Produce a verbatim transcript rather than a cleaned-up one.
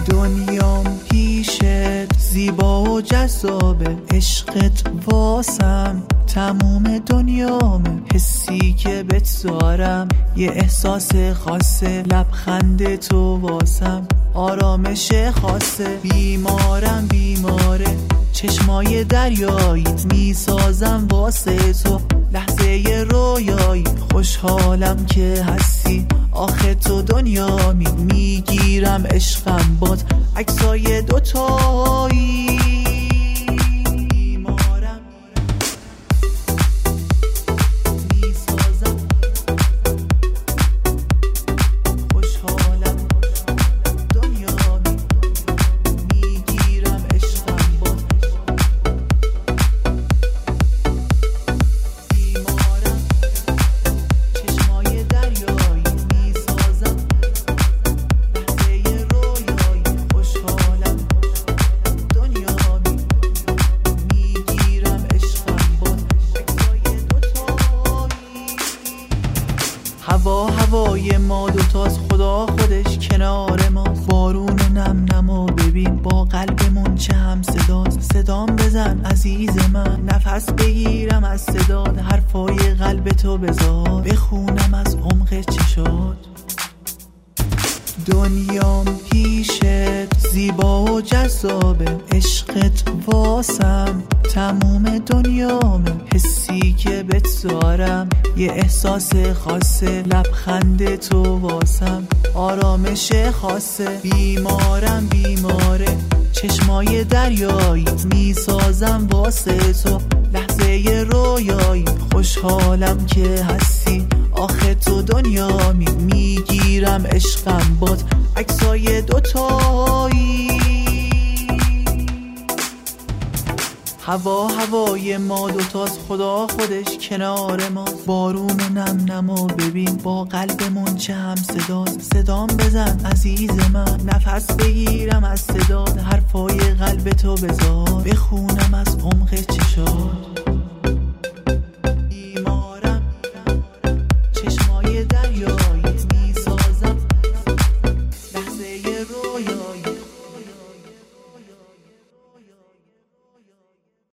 دنیام پیشت زیبا و جذابه، عشقت واسم تموم دنیامه. حسی که بتزارم یه احساس خاصه، لبخند تو واسم آرامش خاصه. بیمارم بیماره چشمای دریاییت، میسازم واسه تو لحظه رویایی. خوشحالم که هستی آخه تو دنیامی، میگیرم عشقم باد عکسای دوتایی. هوا هوای ما دوتاست، خدا خودش کنار ماست. بارون نم نمو ببین با قلبمون چه هم صداست. صدام بزن عزیز من، نفس بگیرم از صدات. حرفای قلب تو بذار بخونم از عمق چشات. دنیام پیشت زیبا و جذابه، عشقت واسم تموم دنیامه. حسی که بتزارم یه احساس خاصه، لبخند تو واسم آرامش خاصه. بیمارم بیماره چشمای دریاییت، میسازم واسه تو لحظه رویایی. خوشحالم که هستی آخه تو دنیامی، میگیرم عشقم باد عکسای دوتایی. هوا هوای ما دوتاست، خدا خودش کنار ماست. بارون نم نمو ببین با قلبمون چه هم صداست. صدام بزن عزیز من، نفس بگیرم از صدات. حرفای قلب تو بذار بخونم از عمق چشات.